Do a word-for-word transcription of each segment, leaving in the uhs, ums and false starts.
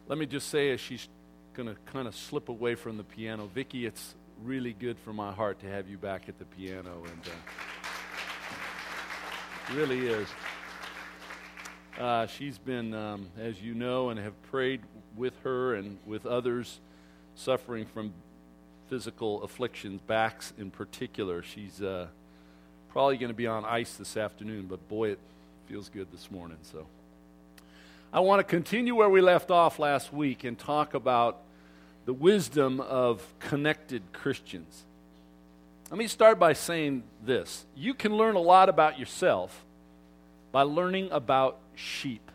Let me just say, as she's going to kind of slip away from the piano, Vicki, it's really good for my heart to have you back at the piano, and uh, it really is. Uh, she's been, um, as you know, and have prayed with her and with others suffering from physical afflictions, backs in particular. She's uh, probably going to be on ice this afternoon, but boy, it feels good this morning. So I want to continue where we left off last week and talk about the wisdom of connected Christians. Let me start by saying this. You can learn a lot about yourself by learning about sheep.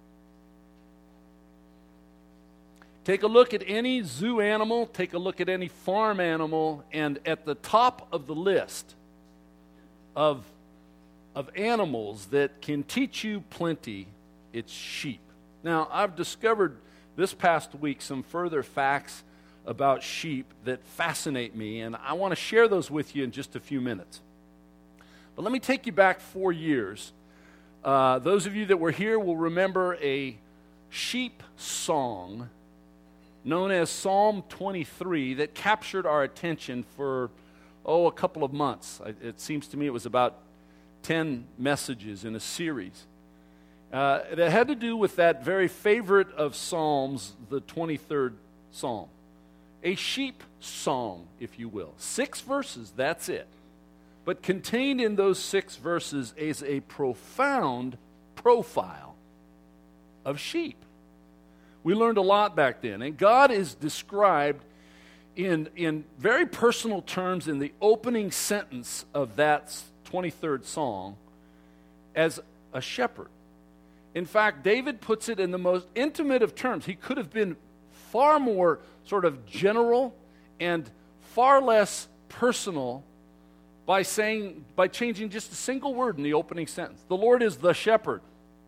Take a look at any zoo animal, take a look at any farm animal, and at the top of the list of, of animals that can teach you plenty, it's sheep. Now, I've discovered this past week some further facts about sheep that fascinate me, and I want to share those with you in just a few minutes. But let me take you back four years. Uh, those of you that were here will remember a sheep song known as Psalm twenty-three that captured our attention for, oh, a couple of months. It seems to me it was about ten messages in a series. Uh, that had to do with that very favorite of Psalms, the twenty-third Psalm. A sheep song, if you will. Six verses, that's it. But contained in those six verses is a profound profile of sheep. We learned a lot back then. And God is described in, in very personal terms in the opening sentence of that twenty-third song as a shepherd. In fact, David puts it in the most intimate of terms. He could have been far more sort of general and far less personal by saying, by changing just a single word in the opening sentence. The Lord is the shepherd.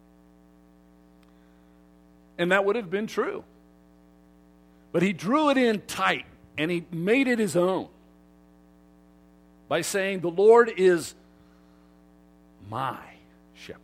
And that would have been true. But he drew it in tight, and he made it his own by saying, the Lord is my shepherd.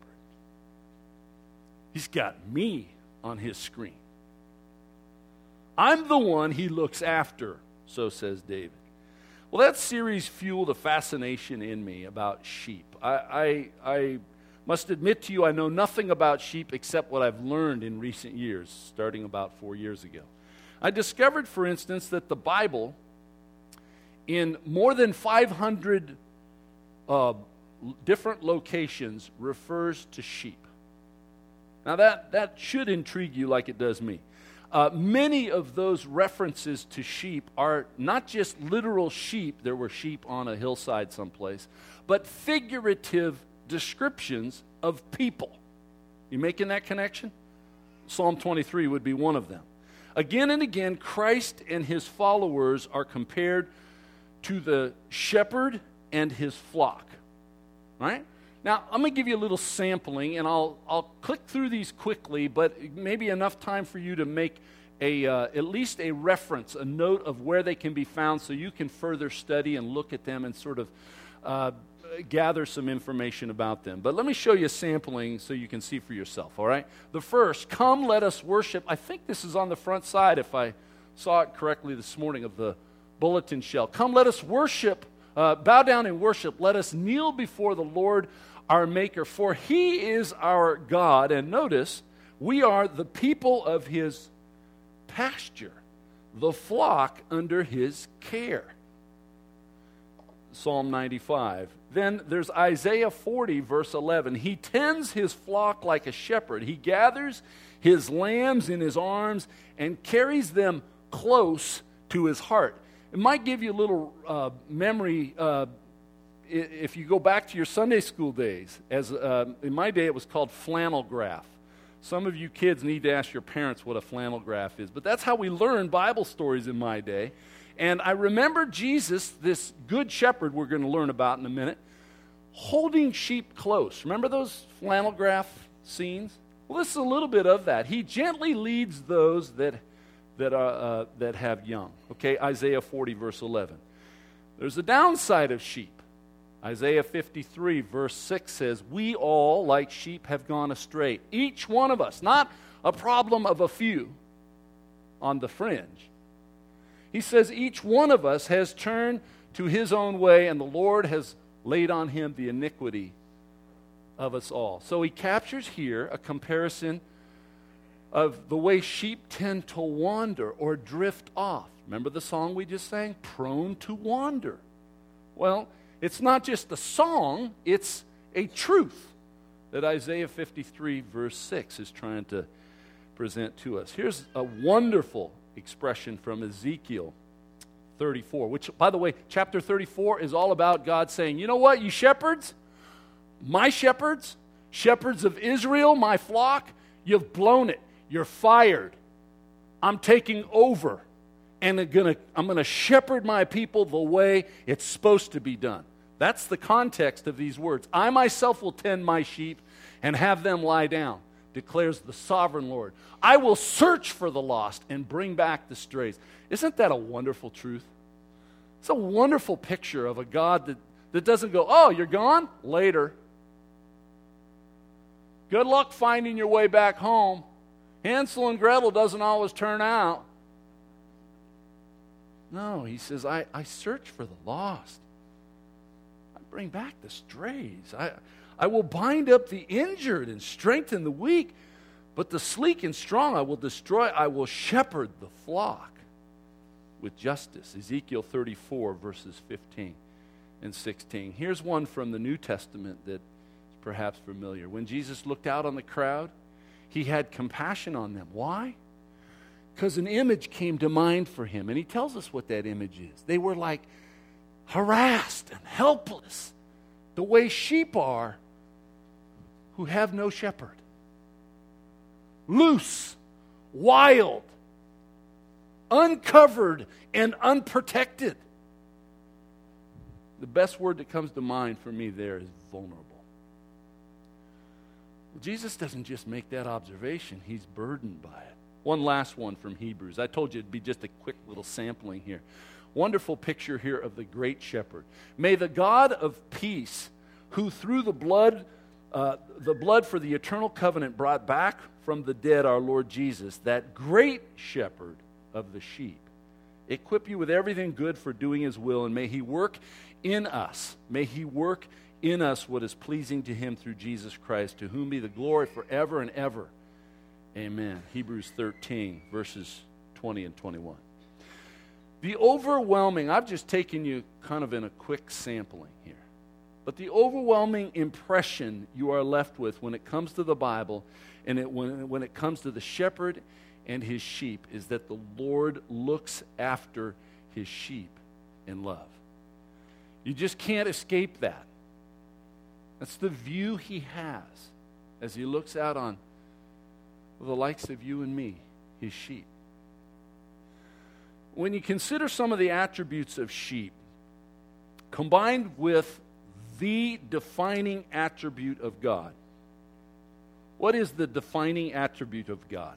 He's got me on his screen. I'm the one he looks after, so says David. Well, that series fueled a fascination in me about sheep. I, I, I must admit to you, I know nothing about sheep except what I've learned in recent years, starting about four years ago. I discovered, for instance, that the Bible, in more than five hundred uh, different locations, refers to sheep. Now, that, that should intrigue you like it does me. Uh, many of those references to sheep are not just literal sheep, there were sheep on a hillside someplace, but figurative descriptions of people. You making that connection? Psalm twenty-three would be one of them. Again and again, Christ and his followers are compared to the shepherd and his flock. Right? Now, I'm going to give you a little sampling, and I'll I'll click through these quickly, but maybe enough time for you to make a uh, at least a reference, a note of where they can be found so you can further study and look at them and sort of uh, gather some information about them. But let me show you a sampling so you can see for yourself, all right? The first, come let us worship. I think this is on the front side if I saw it correctly this morning of the bulletin shell. Come let us worship, uh, bow down and worship. Let us kneel before the Lord our Maker, for he is our God. And notice, we are the people of his pasture, the flock under his care. Psalm ninety-five. Then there's Isaiah forty, verse eleven. He tends his flock like a shepherd. He gathers his lambs in his arms and carries them close to his heart. It might give you a little uh, memory uh, if you go back to your Sunday school days. As uh, in my day, it was called flannel graph. Some of you kids need to ask your parents what a flannel graph is, but that's how we learned Bible stories in my day. And I remember Jesus, this good shepherd we're going to learn about in a minute, holding sheep close. Remember those flannel graph scenes? Well, this is a little bit of that. He gently leads those that that are uh, that have young. Okay, Isaiah forty, verse eleven. There's a downside of sheep. Isaiah fifty-three, verse six says, we all, like sheep, have gone astray. Each one of us, not a problem of a few, on the fringe. He says each one of us has turned to his own way, and the Lord has laid on him the iniquity of us all. So he captures here a comparison of the way sheep tend to wander or drift off. Remember the song we just sang? Prone to wander. Well, it's not just a song, it's a truth that Isaiah fifty-three verse six is trying to present to us. Here's a wonderful expression from Ezekiel thirty-four, which, by the way, chapter thirty-four is all about God saying, you know what, you shepherds, my shepherds, shepherds of Israel, my flock, you've blown it. You're fired. I'm taking over, and I'm gonna, I'm gonna shepherd my people the way it's supposed to be done. That's the context of these words. I myself will tend my sheep and have them lie down, declares the sovereign Lord. I will search for the lost and bring back the strays. Isn't that a wonderful truth? It's a wonderful picture of a God that, that doesn't go, oh, you're gone? Later. Good luck finding your way back home. Hansel and Gretel doesn't always turn out. No, he says, I, I search for the lost. I bring back the strays. I, I will bind up the injured and strengthen the weak, but the sleek and strong I will destroy. I will shepherd the flock with justice. Ezekiel thirty-four, verses fifteen and sixteen. Here's one from the New Testament that is perhaps familiar. When Jesus looked out on the crowd, he had compassion on them. Why? Because an image came to mind for him, and he tells us what that image is. They were like harassed and helpless, the way sheep are who have no shepherd. Loose, wild, uncovered, and unprotected. The best word that comes to mind for me there is vulnerable. Jesus doesn't just make that observation, he's burdened by it. One last one from Hebrews. I told you it'd be just a quick little sampling here. Wonderful picture here of the great shepherd. May the God of peace, who through the blood, uh, the blood for the eternal covenant brought back from the dead our Lord Jesus, that great shepherd of the sheep, equip you with everything good for doing his will, and may he work in us. May he work in us what is pleasing to him through Jesus Christ, to whom be the glory forever and ever. Amen. Hebrews thirteen, verses twenty and twenty-one. The overwhelming, I've just taken you kind of in a quick sampling here, but the overwhelming impression you are left with when it comes to the Bible and it, when, when it comes to the shepherd and his sheep is that the Lord looks after his sheep in love. You just can't escape that. That's the view he has as he looks out on the likes of you and me, his sheep. When you consider some of the attributes of sheep, combined with the defining attribute of God, what is the defining attribute of God?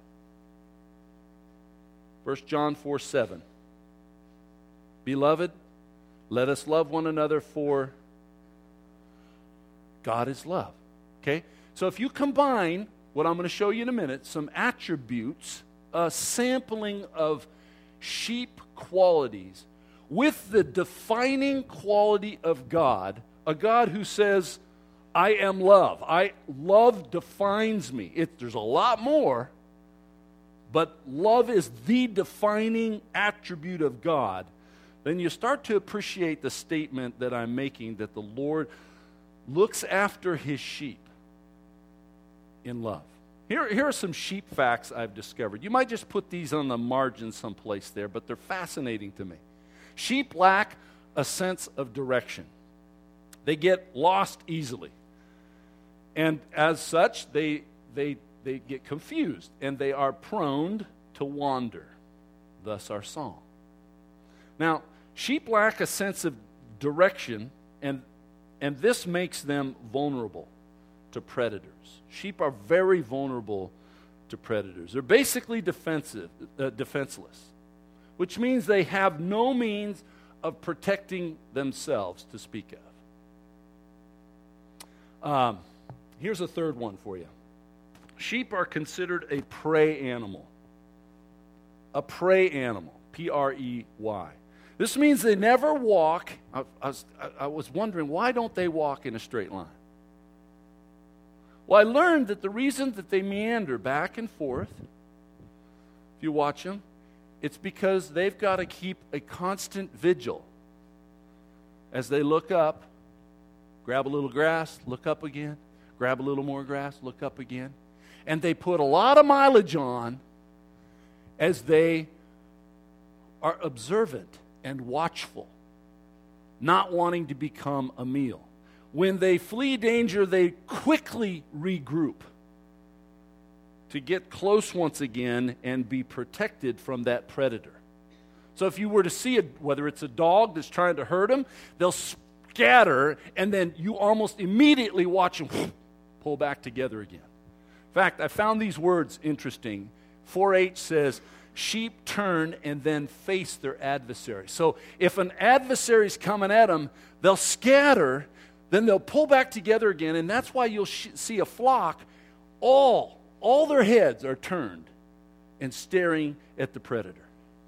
First John four seven. Beloved, let us love one another, for God is love. Okay? So if you combine what I'm going to show you in a minute, some attributes, a sampling of sheep qualities, with the defining quality of God, a God who says, I am love. I love defines me. It, there's a lot more, but love is the defining attribute of God. Then you start to appreciate the statement that I'm making, that the Lord looks after his sheep in love. Here, here are some sheep facts I've discovered. You might just put these on the margin someplace there, but they're fascinating to me. Sheep lack a sense of direction. They get lost easily. And as such, they, they, they get confused, and they are prone to wander. Thus our song. Now, sheep lack a sense of direction, and, and this makes them vulnerable to predators. Sheep are very vulnerable to predators. They're basically defensive, uh, defenseless, which means they have no means of protecting themselves to speak of. Um, here's a third one for you. Sheep are considered a prey animal. a prey animal, P R E Y. This means they never walk. I, I, was, I was wondering, why don't they walk in a straight line? Well, I learned that the reason that they meander back and forth, if you watch them, it's because they've got to keep a constant vigil. As they look up, grab a little grass, look up again, grab a little more grass, look up again. And they put a lot of mileage on as they are observant and watchful, not wanting to become a meal. When they flee danger, they quickly regroup to get close once again and be protected from that predator. So if you were to see, a, whether it's a dog that's trying to hurt them, they'll scatter, and then you almost immediately watch them pull back together again. In fact, I found these words interesting. four H says, sheep turn and then face their adversary. So if an adversary's coming at them, they'll scatter, then they'll pull back together again, and that's why you'll sh- see a flock, all, all their heads are turned and staring at the predator.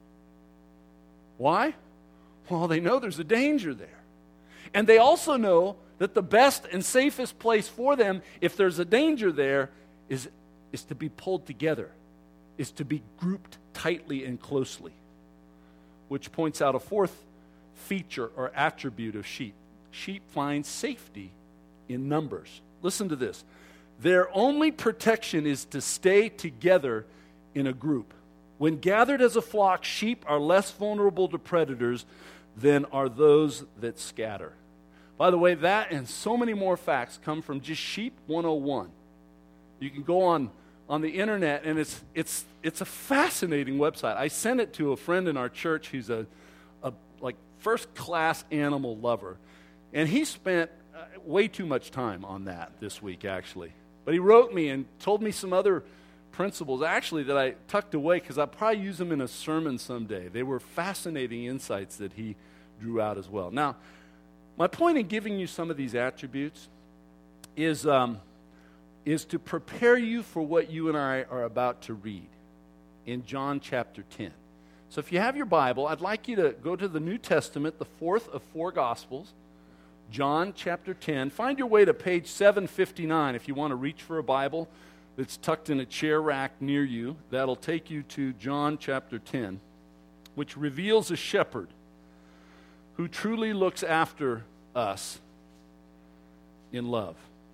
Why? Well, they know there's a danger there. And they also know that the best and safest place for them, if there's a danger there, is, is to be pulled together, is to be grouped tightly and closely, which points out a fourth feature or attribute of sheep. Sheep find safety in numbers. Listen to this. Their only protection is to stay together in a group. When gathered as a flock, sheep are less vulnerable to predators than are those that scatter. By the way, that and so many more facts come from just Sheep one oh one. You can go on on the internet, and it's it's it's a fascinating website. I sent it to a friend in our church who's a, a like first-class animal lover, and he spent uh, way too much time on that this week, actually. But he wrote me and told me some other principles, actually, that I tucked away because I'll probably use them in a sermon someday. They were fascinating insights that he drew out as well. Now, my point in giving you some of these attributes is... Um, is to prepare you for what you and I are about to read in John chapter ten. So if you have your Bible, I'd like you to go to the New Testament, the fourth of four Gospels, John chapter ten. Find your way to page seven fifty-nine if you want to reach for a Bible that's tucked in a chair rack near you. That'll take you to John chapter ten, which reveals a shepherd who truly looks after us in love.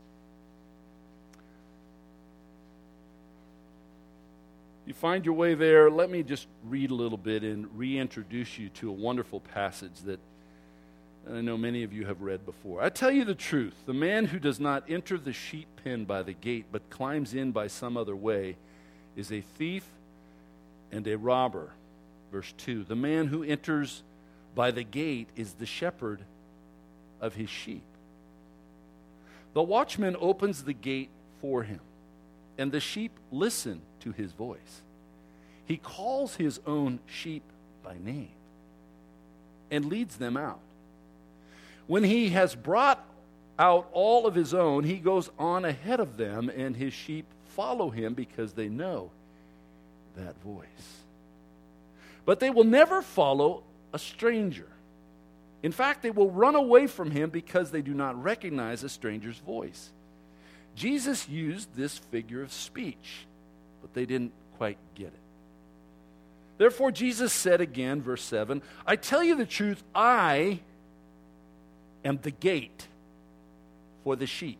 You find your way there. Let me just read a little bit and reintroduce you to a wonderful passage that I know many of you have read before. I tell you the truth, the man who does not enter the sheep pen by the gate but climbs in by some other way is a thief and a robber. Verse two, the man who enters by the gate is the shepherd of his sheep. The watchman opens the gate for him, and the sheep listen to his voice. He calls his own sheep by name and leads them out. When he has brought out all of his own, he goes on ahead of them, and his sheep follow him because they know that voice. But they will never follow a stranger. In fact, they will run away from him because they do not recognize a stranger's voice. Jesus used this figure of speech, but they didn't quite get it. Therefore, Jesus said again, verse seven, I tell you the truth, I am the gate for the sheep.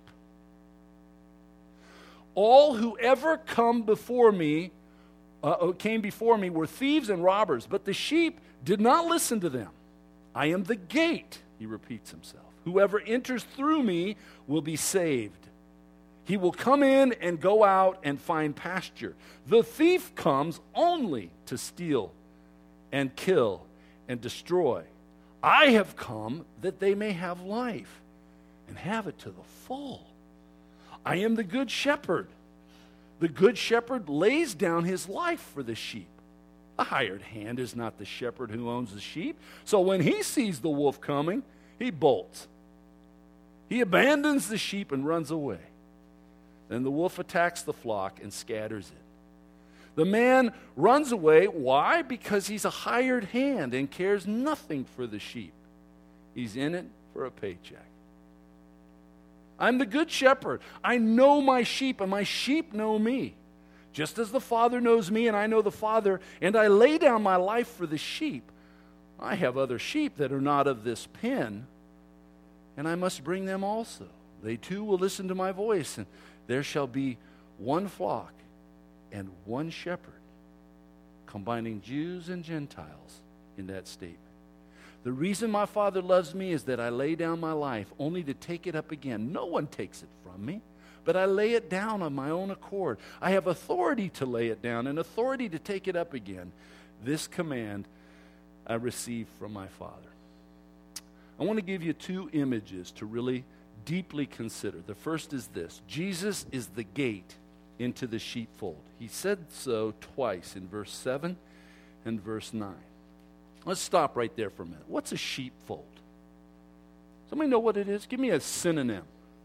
All who ever come before me, uh, came before me were thieves and robbers, but the sheep did not listen to them. I am the gate, he repeats himself. Whoever enters through me will be saved. He will come in and go out and find pasture. The thief comes only to steal and kill and destroy. I have come that they may have life and have it to the full. I am the good shepherd. The good shepherd lays down his life for the sheep. A hired hand is not the shepherd who owns the sheep. So when he sees the wolf coming, he bolts. He abandons the sheep and runs away. Then the wolf attacks the flock and scatters it. The man runs away. Why? Because he's a hired hand and cares nothing for the sheep. He's in it for a paycheck. I'm the good shepherd. I know my sheep, and my sheep know me. Just as the Father knows me, and I know the Father, and I lay down my life for the sheep. I have other sheep that are not of this pen, and I must bring them also. They too will listen to my voice, and there shall be one flock and one shepherd, combining Jews and Gentiles in that statement. The reason my Father loves me is that I lay down my life only to take it up again. No one takes it from me, but I lay it down on my own accord. I have authority to lay it down and authority to take it up again. This command I received from my Father. I want to give you two images to really deeply consider. The first is this: Jesus is the gate into the sheepfold. He said so twice in verse seven and verse nine. Let's stop right there for a minute. What's a sheepfold? Somebody know what it is? Give me a synonym.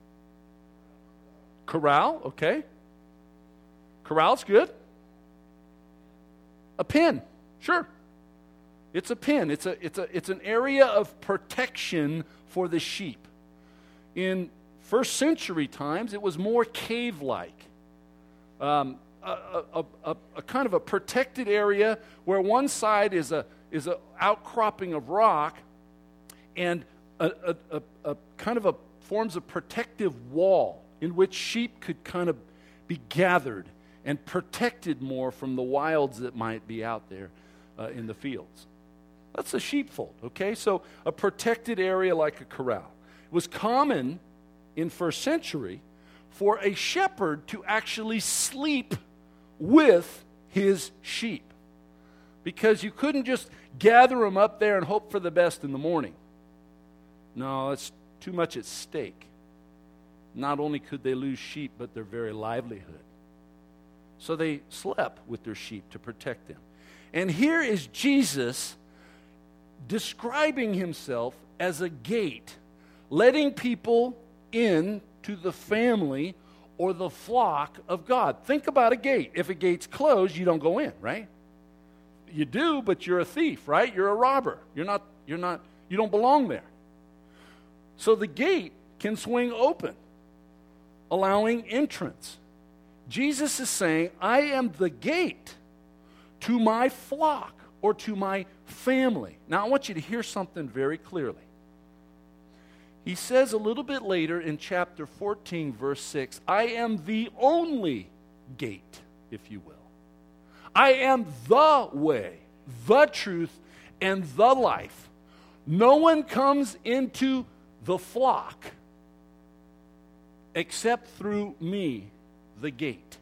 Corral, okay. Corral's good. A pen, sure. It's a pen. It's a it's a it's an area of protection for the sheep. In first century times, it was more cave-like. Um, a, a, a, a kind of a protected area where one side is a is an outcropping of rock, and a, a, a, a kind of a forms a protective wall in which sheep could kind of be gathered and protected more from the wilds that might be out there uh, in the fields. That's a sheepfold, okay? So a protected area like a corral. It was common in first century for a shepherd to actually sleep with his sheep, because you couldn't just gather them up there and hope for the best in the morning. No, it's too much at stake. Not only could they lose sheep, but their very livelihood. So they slept with their sheep to protect them. And here is Jesus describing himself as a gate, letting people in to the family or the flock of God. Think about a gate. If a gate's closed, you don't go in, right? You do, but you're a thief, right? You're a robber. You're not, you're not, you don't belong there. So the gate can swing open, allowing entrance. Jesus is saying, I am the gate to my flock or to my family. Now, I want you to hear something very clearly. He says a little bit later in chapter fourteen, verse six, I am the only gate, if you will. I am the way, the truth, and the life. No one comes into the flock except through me, the gate.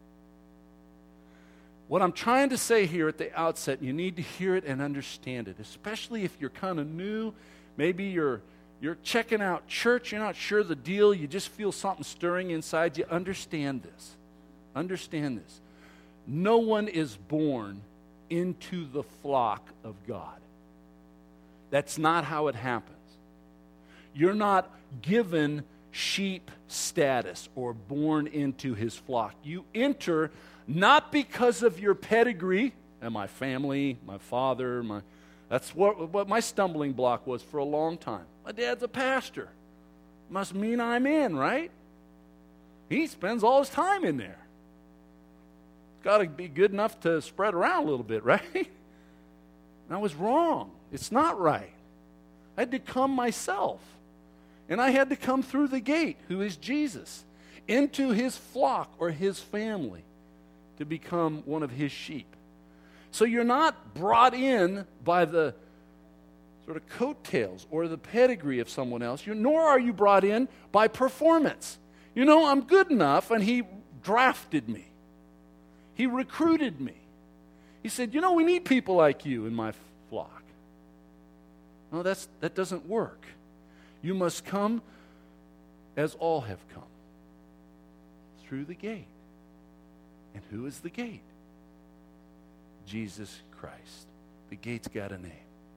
What I'm trying to say here at the outset, you need to hear it and understand it, especially if you're kind of new. Maybe you're you're checking out church, you're not sure the deal, you just feel something stirring inside you. Understand this. Understand this. No one is born into the flock of God. That's not how it happens. You're not given sheep status or born into his flock. You enter not because of your pedigree and my family, my father, my that's what, what my stumbling block was for a long time. My dad's a pastor. Must mean I'm in, right? He spends all his time in there. Got to be good enough to spread around a little bit, right? And I was wrong. It's not right. I had to come myself. And I had to come through the gate, who is Jesus, into his flock or his family to become one of his sheep. So you're not brought in by the sort of coattails or the pedigree of someone else, you're, nor are you brought in by performance. You know, I'm good enough, and he drafted me. He recruited me. He said, you know, we need people like you in my flock. No, that's, that doesn't work. You must come as all have come, through the gate. And who is the gate? Jesus Christ. The gate's got a name.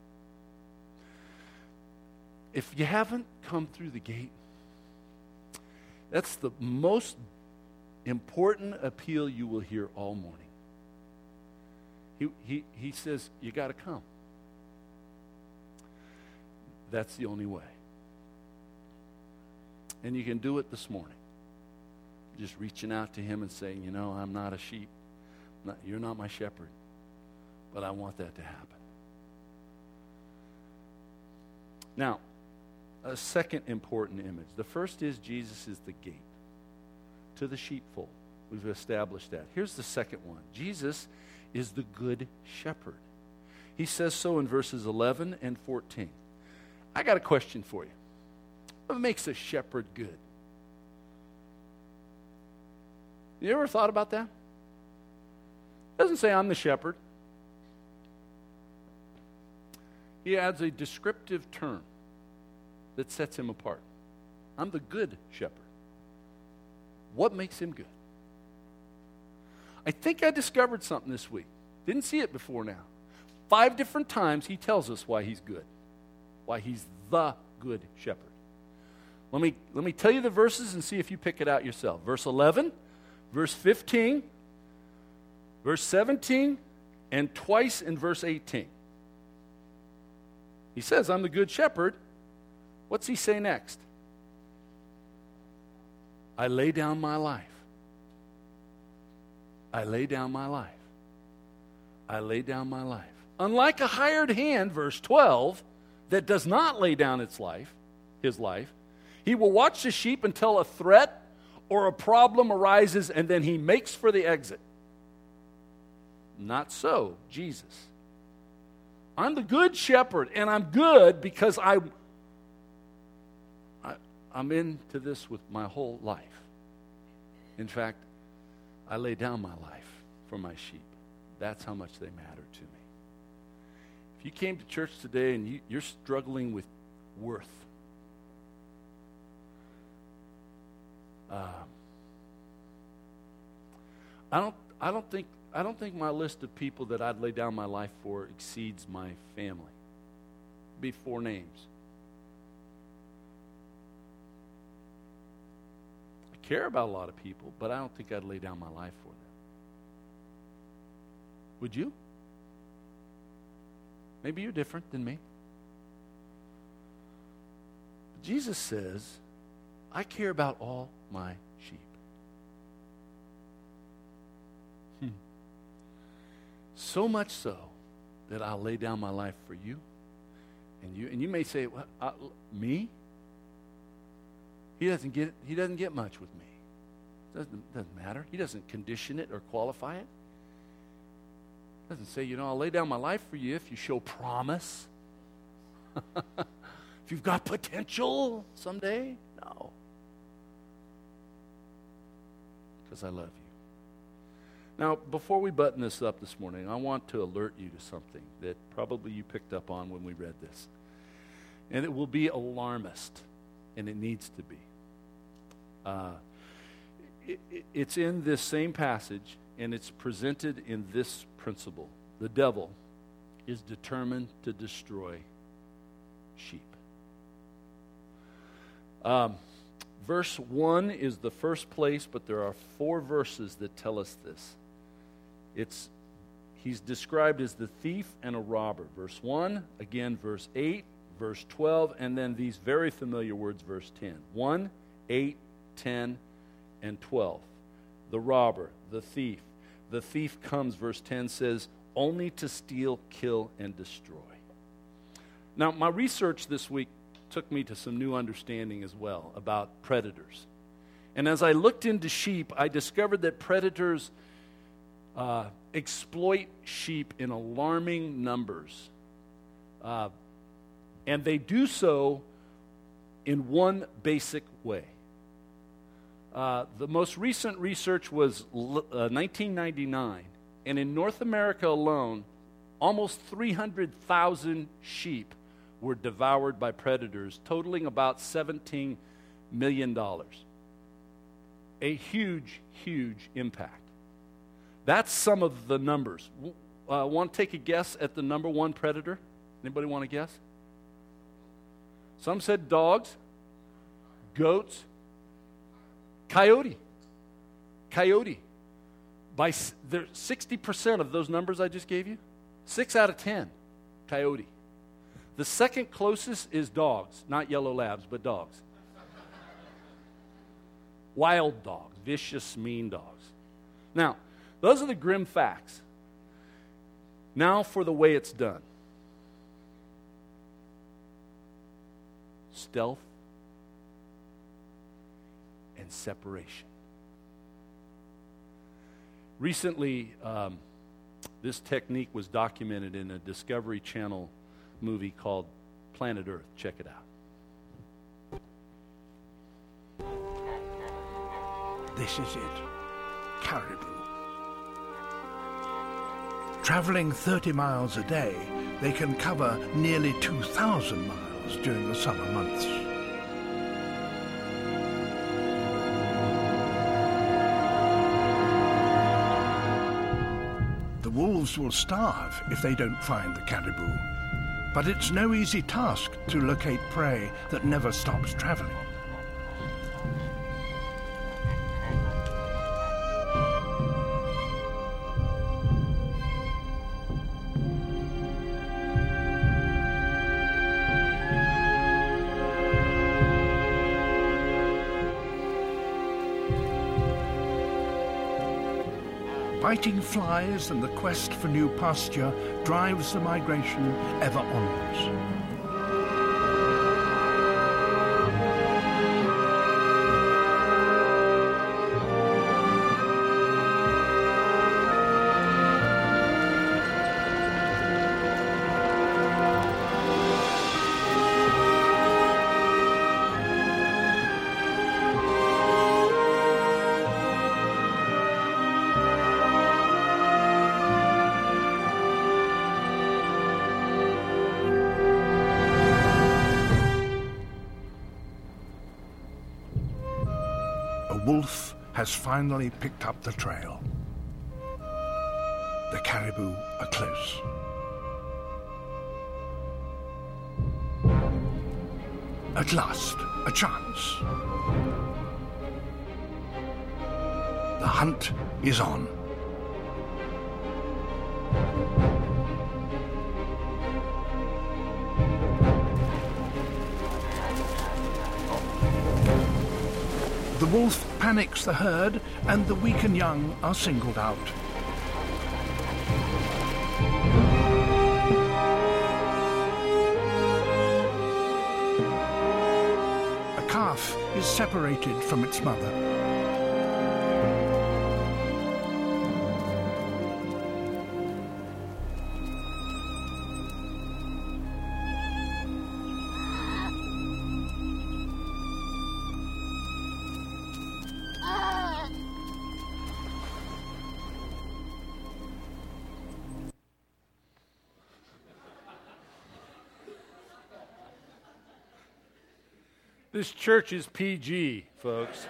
If you haven't come through the gate, that's the most important appeal you will hear all morning. He, he, he says, you got to come. That's the only way. And you can do it this morning. Just reaching out to him and saying, you know, I'm not a sheep. Not, you're not my shepherd. But I want that to happen. Now, a second important image. The first is Jesus is the gate to the sheepfold. We've established that. Here's the second one. Jesus is the good shepherd. He says so in verses eleven and fourteen. I got a question for you. What makes a shepherd good? You ever thought about that? It doesn't say I'm the shepherd. He adds a descriptive term that sets him apart. I'm the good shepherd. What makes him good? I think I discovered something this week. Didn't see it before now. Five different times he tells us why he's good. Why he's the good shepherd. Let me, let me tell you the verses and see if you pick it out yourself. Verse eleven, verse fifteen, verse seventeen, and twice in verse eighteen. He says, I'm the good shepherd. What's he say next? I lay down my life. I lay down my life. I lay down my life. Unlike a hired hand, verse twelve, that does not lay down its life, his life, he will watch the sheep until a threat or a problem arises, and then he makes for the exit. Not so, Jesus. I'm the good shepherd, and I'm good because I, I, I'm into this with my whole life. In fact, I lay down my life for my sheep. That's how much they matter to me. If you came to church today and you, you're struggling with worth, um, I don't, I don't think, I don't think my list of people that I'd lay down my life for exceeds my family. It'd be four names. I care about a lot of people, but I don't think I'd lay down my life for them. Would you? Maybe you're different than me. But Jesus says, I care about all my sheep. Hmm. So much so that I'll lay down my life for you. And you and you may say, well, uh, me? He doesn't get he doesn't get much with me. Doesn't doesn't matter. He doesn't condition it or qualify it. Doesn't say, you know, I'll lay down my life for you if you show promise. If you've got potential someday. No. Because I love you. Now, before we button this up this morning, I want to alert you to something that probably you picked up on when we read this. And it will be alarmist, and it needs to be. Uh, it, it, it's in this same passage, and it's presented in this principle. The devil is determined to destroy sheep. Um, verse one is the first place, but there are four verses that tell us this. It's he's described as the thief and a robber. Verse one, again verse eight, verse twelve, and then these very familiar words, verse ten. one, eight, ten, and twelve. The robber, the thief. The thief comes, verse ten says, only to steal, kill, and destroy. Now, my research this week took me to some new understanding as well about predators. And as I looked into sheep, I discovered that predators uh, exploit sheep in alarming numbers. Uh, and they do so in one basic way. Uh, the most recent research was uh, nineteen ninety-nine, and in North America alone, almost three hundred thousand sheep were devoured by predators, totaling about seventeen million dollars. A huge, huge impact. That's some of the numbers. Uh, want to take a guess at the number one predator? Anybody want to guess? Some said dogs, goats, coyote. Coyote. by s- there, sixty percent of those numbers I just gave you, six out of ten, coyote. The second closest is dogs, not yellow labs, but dogs. Wild dogs, vicious, mean dogs. Now, those are the grim facts. Now for the way it's done. Stealth and separation. Recently, um, this technique was documented in a Discovery Channel movie called Planet Earth. Check it out. This is it. Caribou. Traveling thirty miles a day, they can cover nearly two thousand miles during the summer months. The wolves will starve if they don't find the caribou, but it's no easy task to locate prey that never stops traveling. Biting flies and the quest for new pasture drives the migration ever onwards. Wolf has finally picked up the trail. The caribou are close. At last, a chance. The hunt is on. The wolf panics the herd, and the weak and young are singled out. A calf is separated from its mother. This church is P G, folks.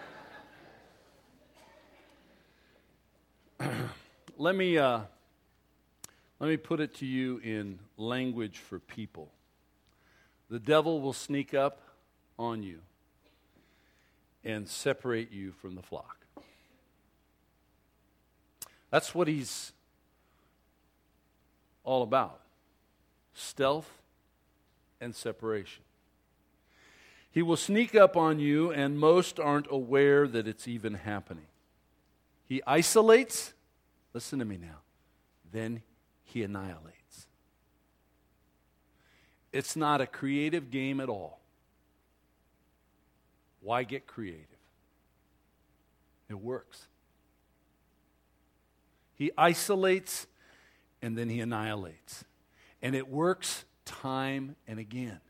let me uh, let me put it to you in language for people. The devil will sneak up on you and separate you from the flock. That's what he's all about. Stealth and separation. He will sneak up on you, and most aren't aware that it's even happening. He isolates, listen to me now, then he annihilates. It's not a creative game at all. Why get creative? It works. He isolates, and then he annihilates. And it works time and again.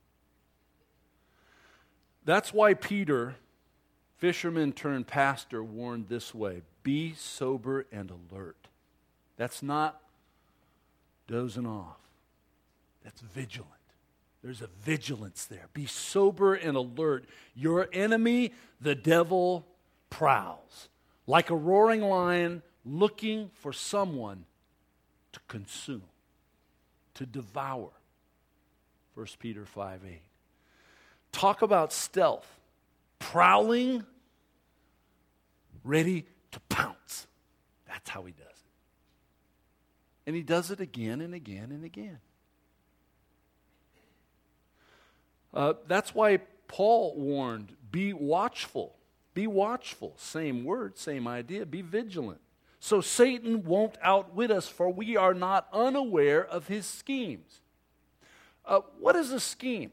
That's why Peter, fisherman turned pastor, warned this way: be sober and alert. That's not dozing off. That's vigilant. There's a vigilance there. Be sober and alert. Your enemy, the devil, prowls like a roaring lion looking for someone to consume, to devour. First Peter five eight. Talk about stealth. Prowling, ready to pounce. That's how he does it. And he does it again and again and again. Uh, that's why Paul warned, be watchful. Be watchful. Same word, same idea. Be vigilant. So Satan won't outwit us, for we are not unaware of his schemes. Uh, what is a scheme?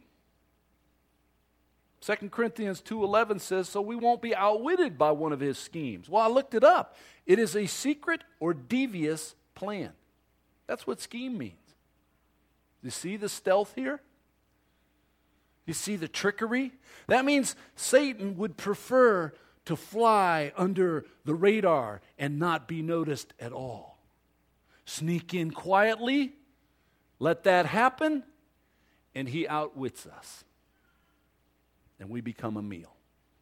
Second Corinthians two eleven says, so we won't be outwitted by one of his schemes. Well, I looked it up. It is a secret or devious plan. That's what scheme means. You see the stealth here? You see the trickery? That means Satan would prefer to fly under the radar and not be noticed at all. Sneak in quietly, let that happen, and he outwits us. And we become a meal.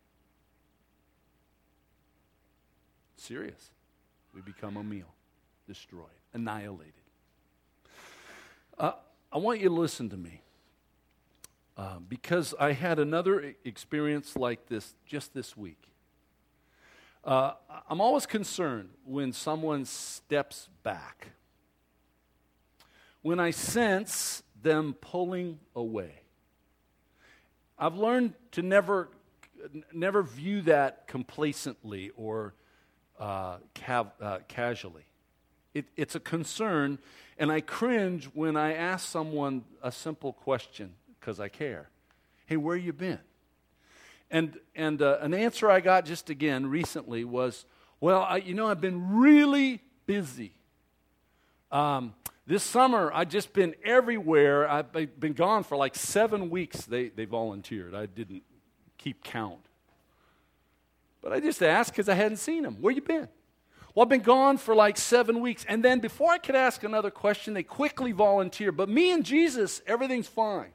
Serious. We become a meal. Destroyed. Annihilated. Uh, I want you to listen to me. Uh, because I had another experience like this just this week. Uh, I'm always concerned when someone steps back. When I sense them pulling away. I've learned to never, never view that complacently or uh, ca- uh, casually. It, it's a concern, and I cringe when I ask someone a simple question because I care. Hey, where you been? And and uh, an answer I got just again recently was, well, I, you know, I've been really busy. Um, this summer, I've just been everywhere. I've been gone for like seven weeks, they, they volunteered. I didn't keep count. But I just asked because I hadn't seen them. Where you been? Well, I've been gone for like seven weeks. And then before I could ask another question, they quickly volunteered. But me and Jesus, everything's fine.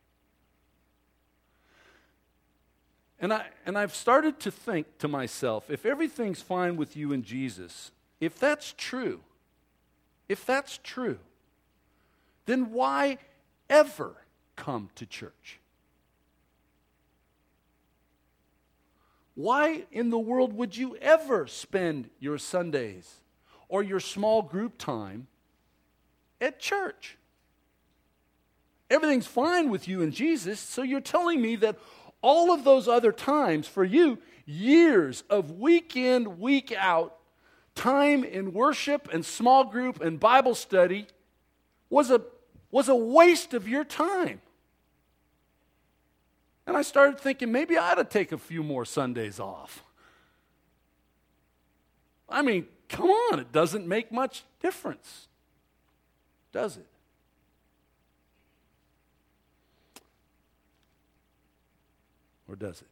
And, I, and I've started to think to myself, if everything's fine with you and Jesus, if that's true, if that's true, then why ever come to church? Why in the world would you ever spend your Sundays or your small group time at church? Everything's fine with you and Jesus, so you're telling me that all of those other times for you, years of week in, week out, time in worship and small group and Bible study was a, was a waste of your time. And I started thinking maybe I ought to take a few more Sundays off. I mean, come on, it doesn't make much difference, does it? Or does it?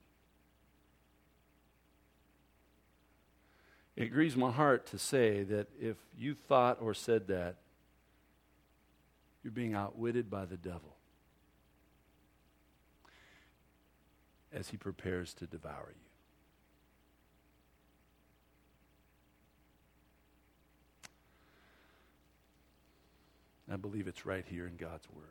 It grieves my heart to say that if you thought or said that, you're being outwitted by the devil as he prepares to devour you. I believe it's right here in God's Word.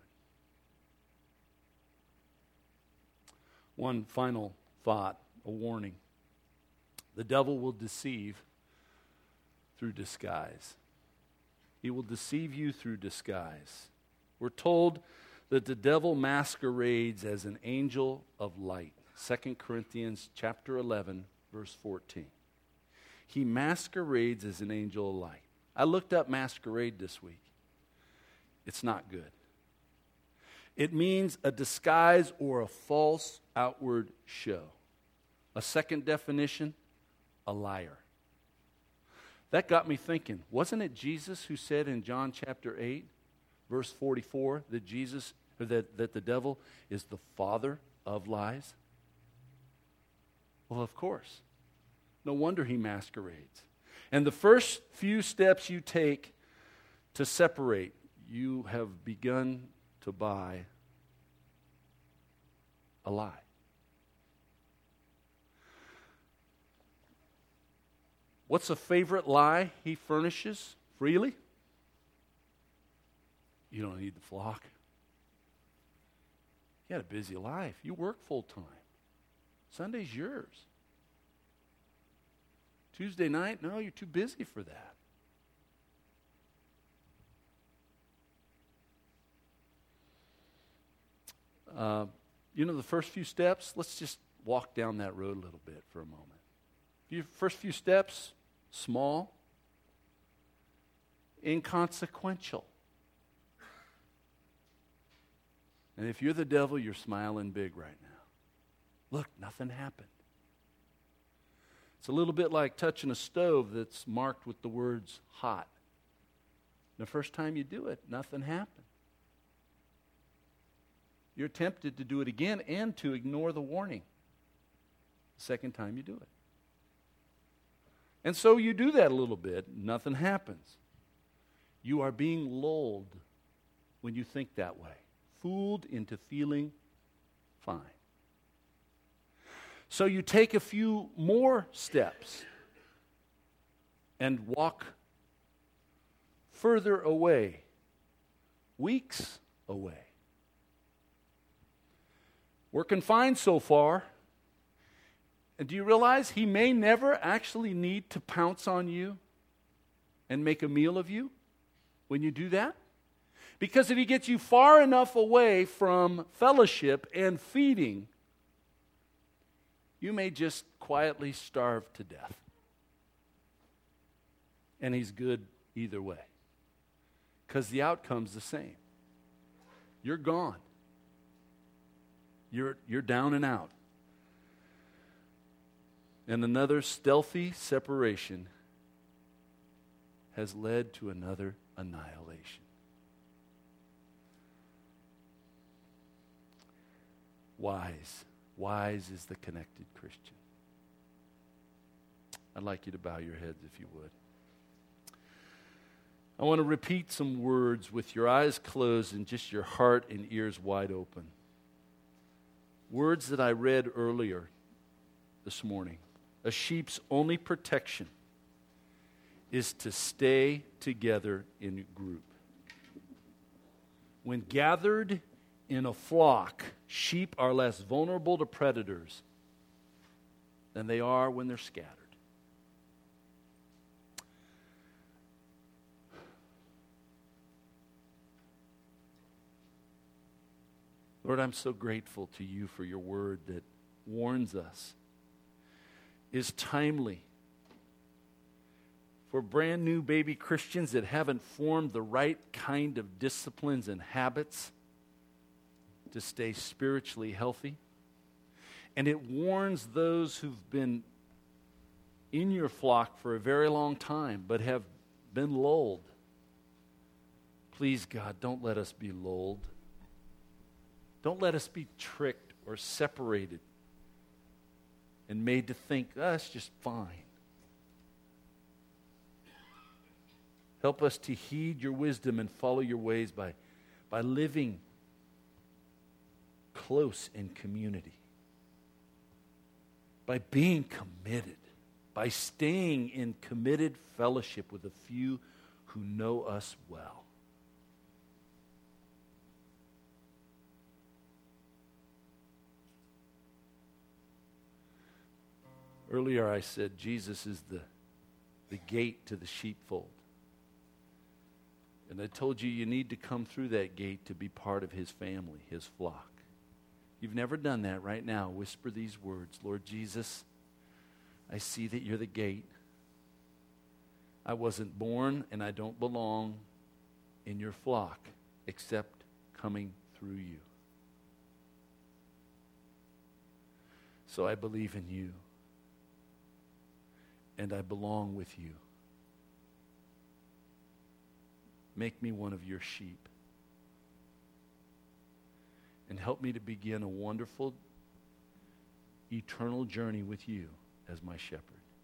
One final thought, a warning. The devil will deceive through disguise. He will deceive you through disguise. We're told that the devil masquerades as an angel of light. Second Corinthians chapter eleven, verse fourteen. He masquerades as an angel of light. I looked up masquerade this week. It's not good. It means a disguise or a false outward show. A second definition, a liar. That got me thinking, wasn't it Jesus who said in John chapter eight, verse forty-four, that Jesus, or that, that the devil is the father of lies? Well, of course. No wonder he masquerades. And the first few steps you take to separate, you have begun to buy a lie. What's a favorite lie he furnishes freely? You don't need the flock. You got a busy life. You work full time. Sunday's yours. Tuesday night, no, you're too busy for that. Uh, you know, the first few steps, let's just walk down that road a little bit for a moment. Your first few steps, small, inconsequential. And if you're the devil, you're smiling big right now. Look, nothing happened. It's a little bit like touching a stove that's marked with the words hot. The first time you do it, nothing happened. You're tempted to do it again and to ignore the warning the second time you do it. And so you do that a little bit, nothing happens. You are being lulled when you think that way, fooled into feeling fine. So you take a few more steps and walk further away, weeks away. Working fine so far. And do you realize he may never actually need to pounce on you and make a meal of you when you do that? Because if he gets you far enough away from fellowship and feeding, you may just quietly starve to death. And he's good either way. Because the outcome's the same. You're gone. You're, you're down and out. And another stealthy separation has led to another annihilation. Wise. Wise is the connected Christian. I'd like you to bow your heads if you would. I want to repeat some words with your eyes closed and just your heart and ears wide open. Words that I read earlier this morning. A sheep's only protection is to stay together in a group. When gathered in a flock, sheep are less vulnerable to predators than they are when they're scattered. Lord, I'm so grateful to you for your word that warns us, is timely. For brand new baby Christians that haven't formed the right kind of disciplines and habits to stay spiritually healthy. And it warns those who've been in your flock for a very long time but have been lulled. Please, God, don't let us be lulled. Don't let us be tricked or separated and made to think, oh, that's just fine. Help us to heed your wisdom and follow your ways by, by living close in community, by being committed, by staying in committed fellowship with a few who know us well. Earlier I said Jesus is the, the gate to the sheepfold. And I told you you need to come through that gate to be part of his family, his flock. You've never done that. Right now, whisper these words. Lord Jesus, I see that you're the gate. I wasn't born and I don't belong in your flock except coming through you. So I believe in you. And I belong with you. Make me one of your sheep. And help me to begin a wonderful, eternal journey with you as my shepherd.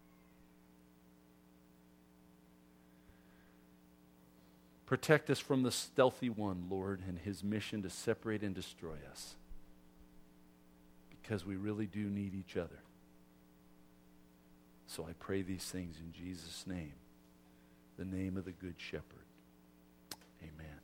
Protect us from the stealthy one, Lord, and his mission to separate and destroy us. Because we really do need each other. So I pray these things in Jesus' name, the name of the Good Shepherd. Amen.